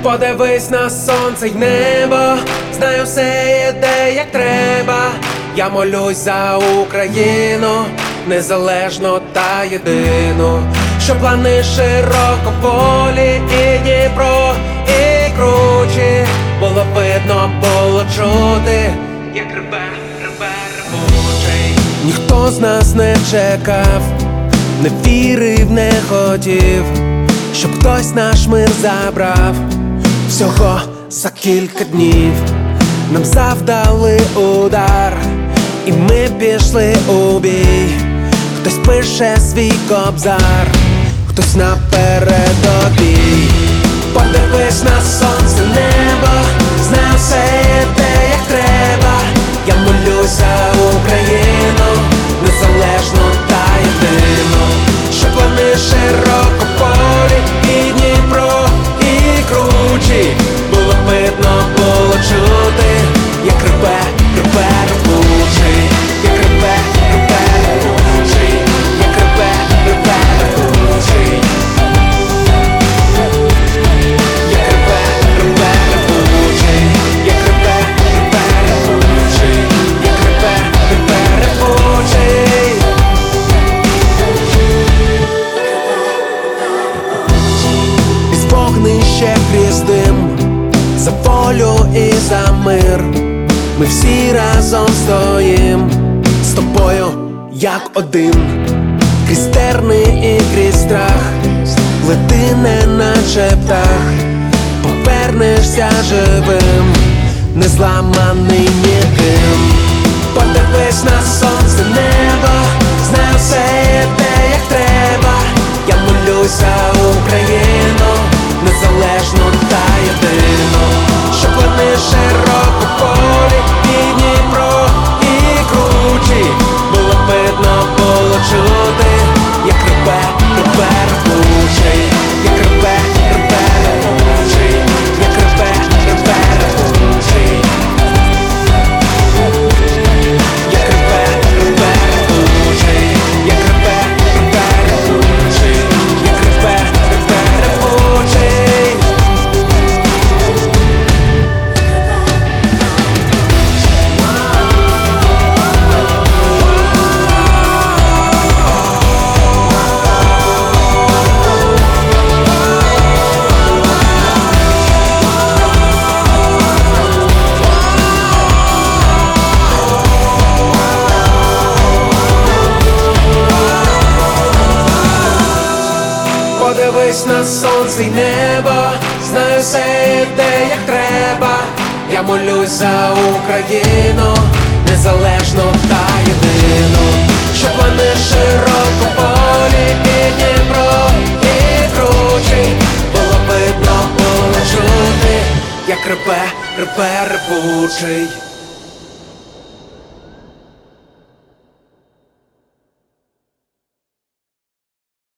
Подивись на сонце й небо, знаю, все іде як треба. Я молюсь за Україну, незалежну та єдину, щоб плани широкополі і Дніпро, і кручі було видно, було чути, як реве ревучий. Ніхто з нас не чекав, не вірив, не хотів, щоб хтось наш мир забрав. Всього за кілька днів нам завдали удар, і ми пішли у бій. Хтось пише свій кобзар, хтось на передовій. Подивись на сонце, небо, знаю, все йде як треба. Я молюсь за Україну, незалежну та єдину, щоб вони широкополі і Дніпро, і кручі було видно, було чути, як реве ревучий, як реве ревучий, як реве ревучий, як реве ревучий, як реве ревучий, як реве ревучий. Із вогнища крізь дим, за волю і за мир. Ми всі разом стоїм з тобою, як один. Крізь терни і крізь страх, лети неначе птах, повернешся живим, не зламаний ніким. Подивись на сонце, небо, знаю, все йде як треба. Я молюсь за Україну, незалежну та єдину, щоб вони широкополі і Дніпро, і кручі було видно, було чути, як реве ревучий, як реве ревучий, як реве ревучий, як реве ревучий, як реве ревучий, як реве ревучий. Подивись на сонце й небо, знаю, все йде як треба. Я молюсь за Україну, незалежну та єдину, щоб вони широкополі і Дніпро, і кручі було видно, було чути, як реве ревучий.